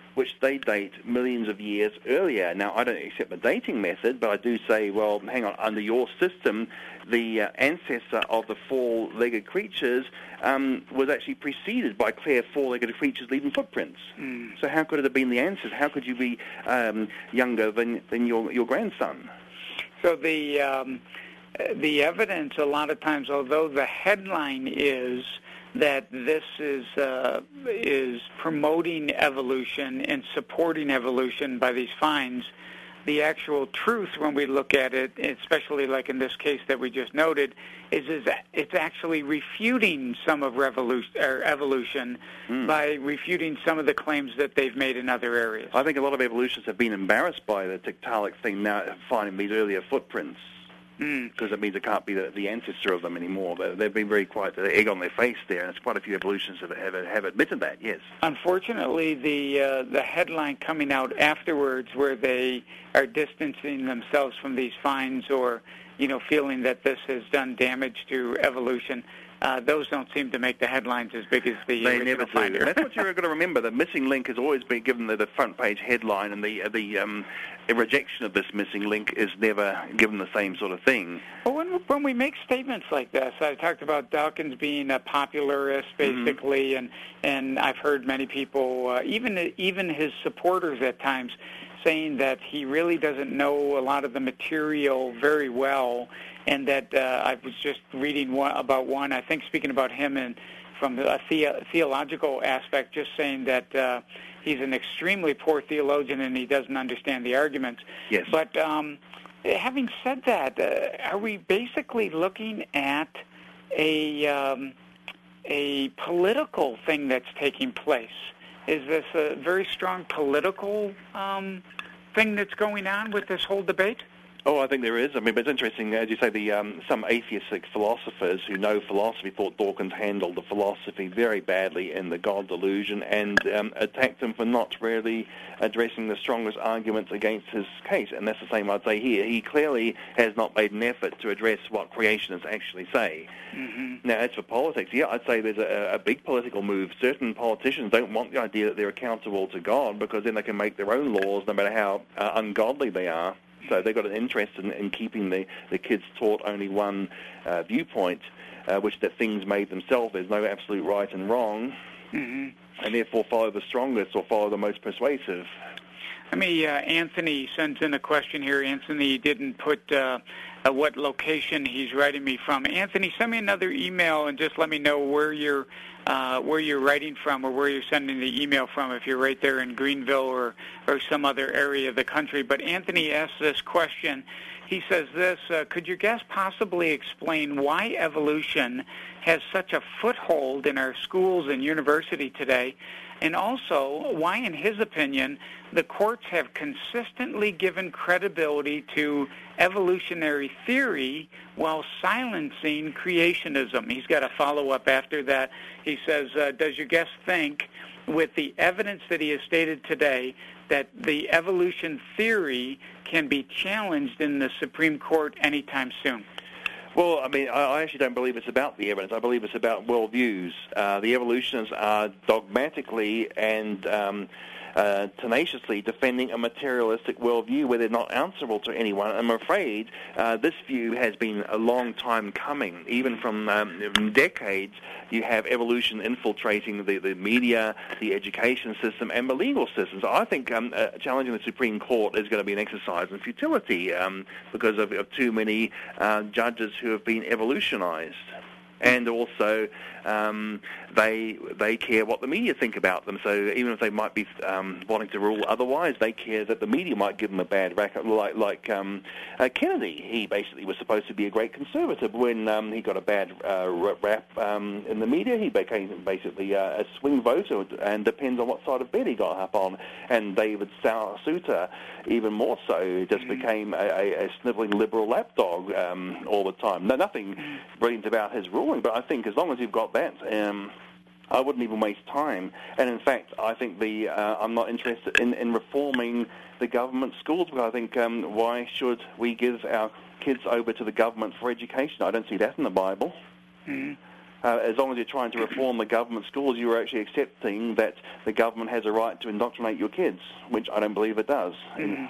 which they date millions of years earlier. Now, I don't accept the dating method, but I do say, well, hang on, under your system, the uh, ancestor of the four-legged creatures um, was actually preceded by clear four-legged creatures leaving footprints. Mm. So how could it have been the ancestor? How could you be um, younger than, than your, your grandson? So the um, the evidence, a lot of times, although the headline is that this is uh, is promoting evolution and supporting evolution by these finds, the actual truth when we look at it, especially like in this case that we just noted, is, is it's actually refuting some of revolution, or evolution mm. by refuting some of the claims that they've made in other areas. I think a lot of evolutionists have been embarrassed by the Tiktaalik thing now, finding these earlier footprints. Because mm. it means it can't be the, the ancestor of them anymore. They've been very quiet, the egg on their face there, and it's quite a few evolutionists have, have, have admitted that, yes. Unfortunately, the uh, the headline coming out afterwards where they are distancing themselves from these finds or, you know, feeling that this has done damage to evolution, uh, those don't seem to make the headlines as big as the they original never do. finder. That's what you're going to remember. The missing link has always been given the, the front page headline, and the, the um, the rejection of this missing link is never given the same sort of thing. Well, when, when we make statements like this, I talked about Dawkins being a popularist, basically, mm-hmm. and and I've heard many people, uh, even even his supporters at times, saying that he really doesn't know a lot of the material very well, and that uh, I was just reading one, about one, I think speaking about him and from a the- theological aspect, just saying that uh, he's an extremely poor theologian and he doesn't understand the arguments. Yes. But um, having said that, uh, are we basically looking at a um, a political thing that's taking place? Is this a very strong political um, thing that's going on with this whole debate? Oh, I think there is. I mean, but it's interesting, as you say, the um, some atheistic philosophers who know philosophy thought Dawkins handled the philosophy very badly in The God Delusion and um, attacked him for not really addressing the strongest arguments against his case. And that's the same I'd say here. He clearly has not made an effort to address what creationists actually say. Mm-hmm. Now, as for politics, yeah, I'd say there's a, a big political move. Certain politicians don't want the idea that they're accountable to God because then they can make their own laws no matter how uh, ungodly they are. So they've got an interest in, in keeping the, the kids taught only one uh, viewpoint, uh, which that things made themselves. There's no absolute right and wrong, mm-hmm. and therefore follow the strongest or follow the most persuasive. I mean, uh, Anthony sends in a question here. Anthony didn't put uh, uh, what location he's writing me from. Anthony, send me another email and just let me know where you're uh, where you're writing from or where you're sending the email from if you're right there in Greenville or, or some other area of the country. But Anthony asks this question. He says this, uh, could your guest possibly explain why evolution has such a foothold in our schools and university today, and also why, in his opinion, the courts have consistently given credibility to evolutionary theory while silencing creationism? He's got a follow-up after that. He says, uh, does your guest think, with the evidence that he has stated today, that the evolution theory can be challenged in the Supreme Court anytime soon? Well, I mean, I actually don't believe it's about the evidence. I believe it's about worldviews. Uh, the evolutionists are dogmatically and um, uh, tenaciously defending a materialistic worldview where they're not answerable to anyone. I'm afraid uh, this view has been a long time coming. Even from um, decades, you have evolution infiltrating the, the media, the education system, and the legal systems. I think um, uh, challenging the Supreme Court is going to be an exercise in futility um, because of, of too many uh, judges who have been evolutionized. And also, um, they they care what the media think about them. So even if they might be um, wanting to rule otherwise, they care that the media might give them a bad rap. Like like um, uh, Kennedy, he basically was supposed to be a great conservative. When um, he got a bad uh, rap um, in the media, he became basically uh, a swing voter, and depends on what side of bed he got up on. And David Souter, even more so, just mm-hmm. became a, a, a sniveling liberal lapdog um, all the time. No, nothing brilliant about his rule. But I think as long as you've got that, um, I wouldn't even waste time. And in fact, I think the uh, I'm not interested in, in reforming the government schools, because I think um, why should we give our kids over to the government for education? I don't see that in the Bible. Mm-hmm. Uh, as long as you're trying to reform the government schools, you're actually accepting that the government has a right to indoctrinate your kids, which I don't believe it does. Mm-hmm.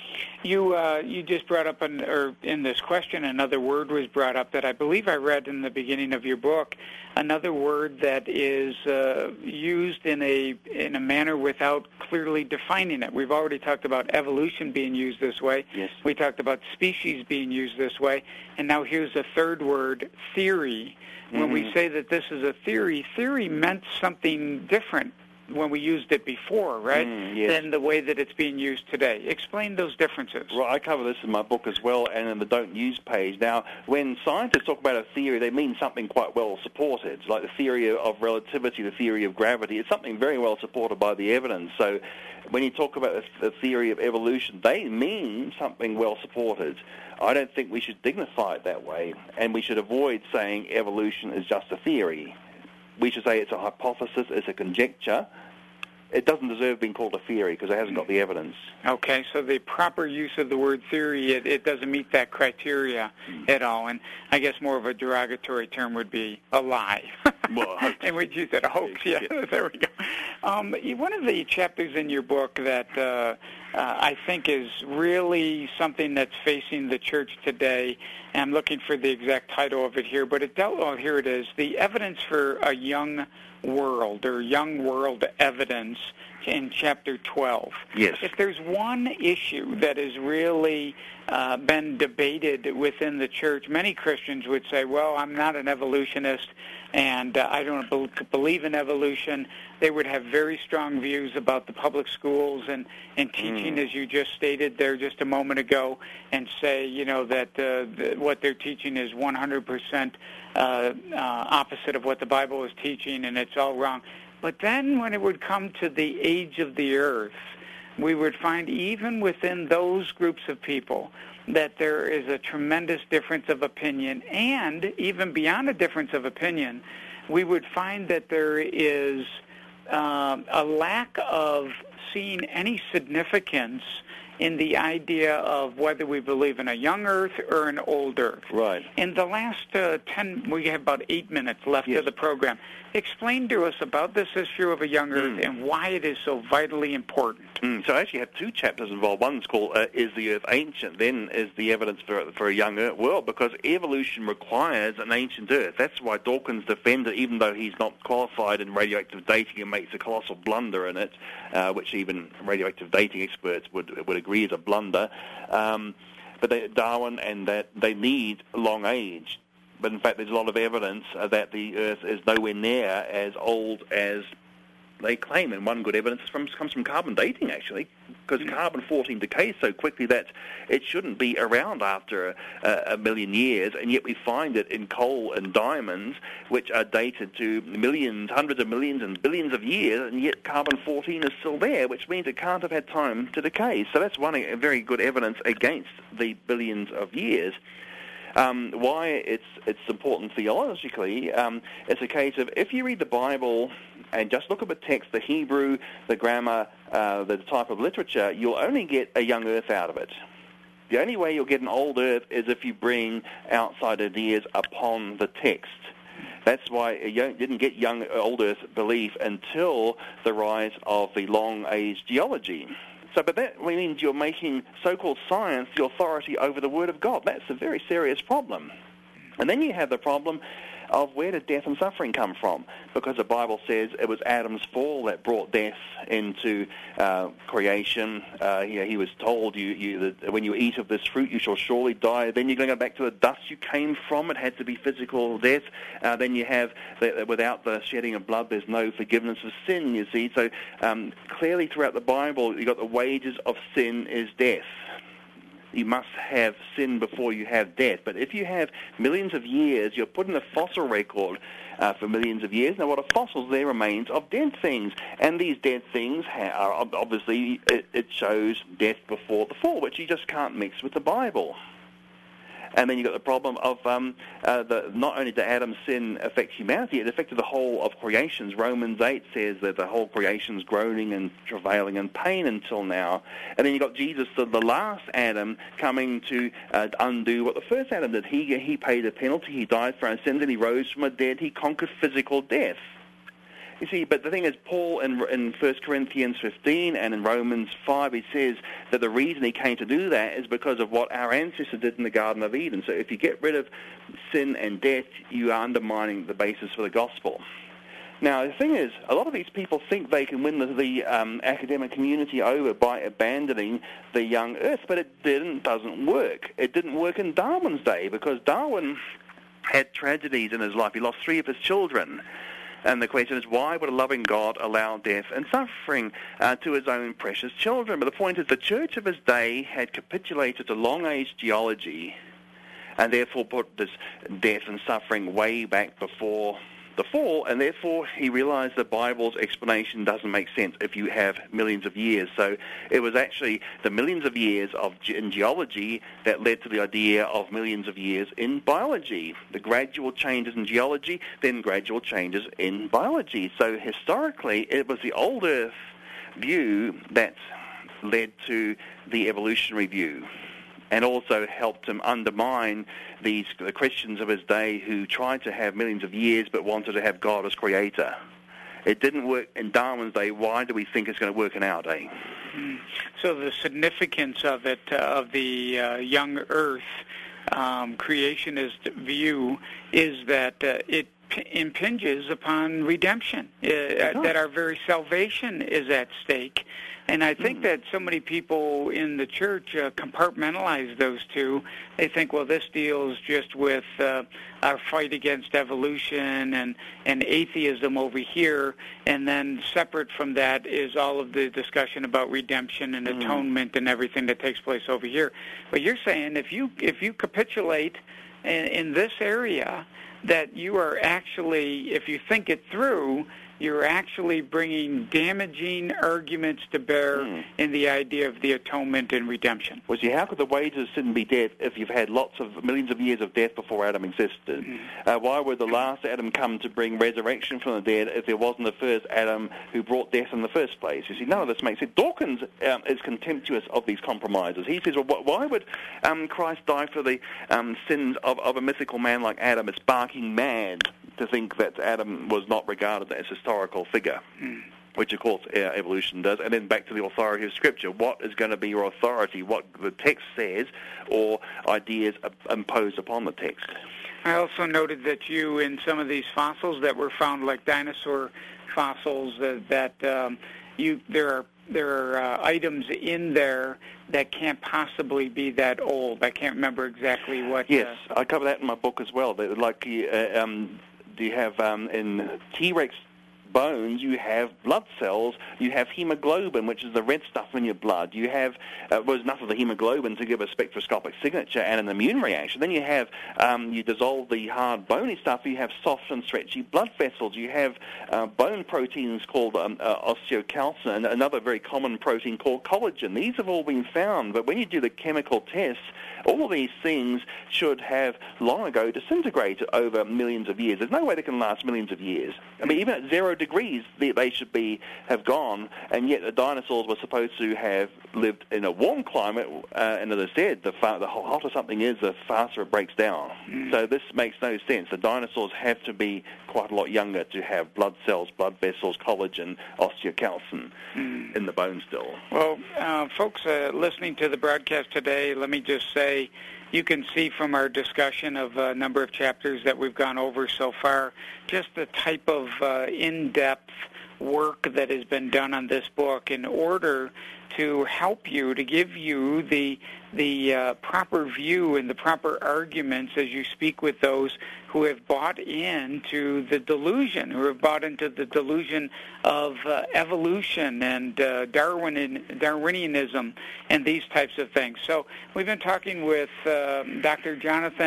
You uh, you just brought up, an, or in this question, another word was brought up that I believe I read in the beginning of your book, another word that is uh, used in a in a manner without clearly defining it. We've already talked about evolution being used this way. Yes. We talked about species being used this way. And now here's a third word, theory. When Mm-hmm. we say that this is a theory, theory meant something different when we used it before, right, Mm, yes. than the way that it's being used today. Explain those differences. Right, I cover this in my book as well, and in the Don't Use page. Now, when scientists talk about a theory, they mean something quite well supported, like the theory of relativity, the theory of gravity. It's something very well supported by the evidence. So when you talk about the theory of evolution, they mean something well supported. I don't think we should dignify it that way, and we should avoid saying evolution is just a theory. We should say it's a hypothesis, it's a conjecture. It doesn't deserve being called a theory because it hasn't got the evidence. Okay, so the proper use of the word theory, it, it doesn't meet that criteria mm. at all. And I guess more of a derogatory term would be a lie. Well, a and we'd use it, a hoax. Yeah, yeah. There we go. Um, one of the chapters in your book that uh, uh, I think is really something that's facing the church today, and I'm looking for the exact title of it here, but it dealt, oh, here it is, the evidence for a young world, or young world evidence in chapter twelve. Yes. If there's one issue that has really uh, been debated within the church, many Christians would say, well, I'm not an evolutionist, and uh, I don't be- believe in evolution. They would have very strong views about the public schools and, and teaching, mm. as you just stated there just a moment ago, and say, you know, that uh, the, what they're teaching is one hundred percent uh, uh, opposite of what the Bible is teaching, and it's all wrong. But then when it would come to the age of the earth, we would find even within those groups of people that there is a tremendous difference of opinion, and even beyond a difference of opinion, we would find that there is um, a lack of seeing any significance in the idea of whether we believe in a young earth or an old earth. Right. In the last uh, ten, we have about eight minutes left yes. of the program. Explain to us about this issue of a young earth mm. and why it is so vitally important. Mm. So I actually have two chapters involved. One's called uh, Is the Earth Ancient? Then is the evidence for, for a young earth world, because evolution requires an ancient earth. That's why Dawkins defends it, even though he's not qualified in radioactive dating and makes a colossal blunder in it, uh, which even radioactive dating experts would would agree is a blunder. Um, but they, Darwin and that they need long age. But in fact, there's a lot of evidence uh, that the Earth is nowhere near as old as they claim. And one good evidence from, comes from carbon dating, actually, because mm-hmm. carbon fourteen decays so quickly that it shouldn't be around after a, a million years, and yet we find it in coal and diamonds, which are dated to millions, hundreds of millions and billions of years, and yet carbon fourteen is still there, which means it can't have had time to decay. So that's one a very good evidence against the billions of years. Um, why it's it's important theologically, um, it's a case of if you read the Bible and just look at the text, the Hebrew, the grammar, uh, the type of literature, you'll only get a young earth out of it. The only way you'll get an old earth is if you bring outside ideas upon the text. That's why you didn't get young old earth belief until the rise of the long-age geology. So, but that means you're making so-called science the authority over the Word of God. That's a very serious problem. And then you have the problem of where did death and suffering come from? Because the Bible says it was Adam's fall that brought death into uh, creation. Uh, you know, he was told, you, you, that when you eat of this fruit, you shall surely die. Then you're going to go back to the dust you came from. It had to be physical death. Uh, then you have, the, without the shedding of blood, there's no forgiveness of sin, you see. So um, clearly throughout the Bible, you've got the wages of sin is death. You must have sin before you have death. But if you have millions of years, you're putting a fossil record uh, for millions of years. Now, what a fossil is there remains of dead things. And these dead things are obviously, it, it shows death before the fall, which you just can't mix with the Bible. And then you've got the problem of um, uh, the, not only did Adam's sin affect humanity, it affected the whole of creation. Romans eight says that the whole creation's groaning and travailing in pain until now. And then you've got Jesus, the, the last Adam, coming to uh, undo what the first Adam did. He, he paid a penalty. He died for our sins, and he rose from the dead. He conquered physical death. You see, but the thing is, Paul in, in First Corinthians fifteen and in Romans five, he says that the reason he came to do that is because of what our ancestors did in the Garden of Eden. So if you get rid of sin and death, you are undermining the basis for the gospel. Now, the thing is, a lot of these people think they can win the, the um, academic community over by abandoning the young earth, but it didn't, doesn't work. It didn't work in Darwin's day, because Darwin had tragedies in his life. He lost three of his children. And the question is, why would a loving God allow death and suffering uh, to his own precious children? But the point is, the church of his day had capitulated to long-age geology and therefore put this death and suffering way back before the fall, and therefore he realized the Bible's explanation doesn't make sense if you have millions of years. So it was actually the millions of years of ge- in geology that led to the idea of millions of years in biology. The gradual changes in geology, then gradual changes in biology. So historically, it was the old Earth view that led to the evolutionary view, and also helped him undermine these the Christians of his day who tried to have millions of years but wanted to have God as creator. It didn't work in Darwin's day. Why do we think it's going to work in our day? So the significance of it, uh, of the uh, young earth um, creationist view, is that uh, it p- impinges upon redemption, uh, that our very salvation is at stake. And I think that so many people in the church uh, compartmentalize those two. They think, well, this deals just with uh, our fight against evolution and, and atheism over here, and then separate from that is all of the discussion about redemption and mm. atonement and everything that takes place over here. But you're saying if you if you capitulate in, in this area, that you are actually, if you think it through, you're actually bringing damaging arguments to bear mm. in the idea of the atonement and redemption. Well, see, how could the wages of sin be death if you've had lots of millions of years of death before Adam existed? Mm. Uh, why would the last Adam come to bring resurrection from the dead if there wasn't the first Adam who brought death in the first place? You see, none of this makes sense. Dawkins um, is contemptuous of these compromises. He says, well, why would um, Christ die for the um, sins of, of a mythical man like Adam? It's barking mad to think that Adam was not regarded as a historical figure, mm. which, of course, uh, evolution does. And then back to the authority of Scripture. What is going to be your authority? What the text says, or ideas imposed upon the text? I also noted that you, in some of these fossils that were found, like dinosaur fossils, uh, that um, you there are there are uh, items in there that can't possibly be that old. I can't remember exactly what. Yes, uh, I cover that in my book as well. That, like, uh, um, do you have um, in T-Rex bones, you have blood cells, you have hemoglobin, which is the red stuff in your blood. You have, uh, was enough of the hemoglobin to give a spectroscopic signature and an immune reaction. Then you have, um, you dissolve the hard bony stuff, you have soft and stretchy blood vessels. You have uh, bone proteins called um, uh, osteocalcin, and another very common protein called collagen. These have all been found, but when you do the chemical tests, all of these things should have long ago disintegrated over millions of years. There's no way they can last millions of years. I mean, even at zero degrees, they, they should be have gone, and yet the dinosaurs were supposed to have lived in a warm climate, uh, and as I said, the, far, the hotter something is, the faster it breaks down. Mm. So this makes no sense. The dinosaurs have to be quite a lot younger to have blood cells, blood vessels, collagen, osteocalcin mm. in the bone still. Well, uh, folks uh, listening to the broadcast today, let me just say, you can see from our discussion of a number of chapters that we've gone over so far, just the type of uh, in-depth work that has been done on this book in order to help you, to give you the the uh, proper view and the proper arguments as you speak with those who have bought into the delusion, who have bought into the delusion of uh, evolution and uh, Darwin Darwinianism and these types of things. So we've been talking with uh, Doctor Jonathan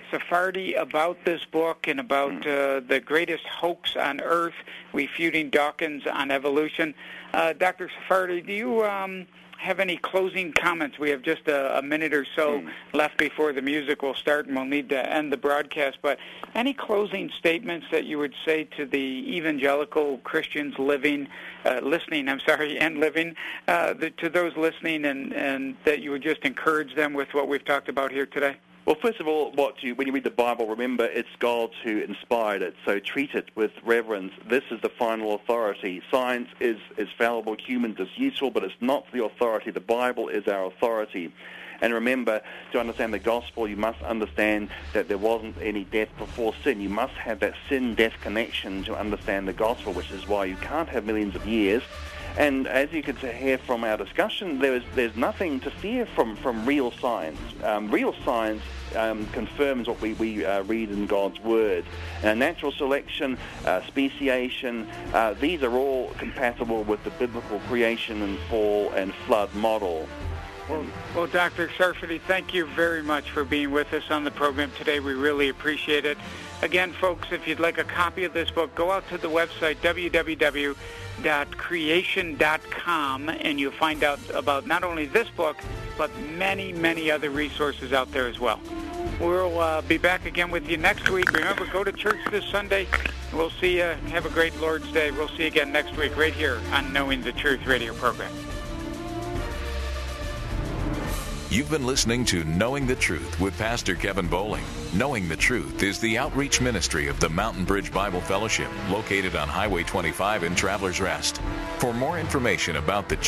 Sephardi about this book and about uh, the greatest hoax on earth, refuting Dawkins on evolution. Uh, Doctor Sephardi, do you um, have any closing comments? We have just a, a minute or so mm. left before the music will start, and we'll need to end the broadcast. But any closing statements that you would say to the evangelical Christians living, uh, listening, I'm sorry, and living, uh, the, to those listening, and, and that you would just encourage them with what we've talked about here today? Well, first of all, what you, when you read the Bible, remember it's God who inspired it, so treat it with reverence. This is the final authority. Science is, is fallible, humans is useful, but it's not the authority. The Bible is our authority. And remember, to understand the gospel, you must understand that there wasn't any death before sin. You must have that sin-death connection to understand the gospel, which is why you can't have millions of years. And as you could hear from our discussion, there is, there's nothing to fear from, from real science. Um, real science um, confirms what we, we uh, read in God's Word. Uh, natural selection, uh, speciation, uh, these are all compatible with the biblical creation and fall and flood model. Well, well, Doctor Sarfati, thank you very much for being with us on the program today. We really appreciate it. Again, folks, if you'd like a copy of this book, go out to the website, w w w dot creation dot com, and you'll find out about not only this book, but many, many other resources out there as well. We'll uh, be back again with you next week. Remember, go to church this Sunday. We'll see you. Have a great Lord's Day. We'll see you again next week right here on Knowing the Truth radio program. You've been listening to Knowing the Truth with Pastor Kevin Bowling. Knowing the Truth is the outreach ministry of the Mountain Bridge Bible Fellowship, located on Highway twenty-five in Travelers Rest. For more information about the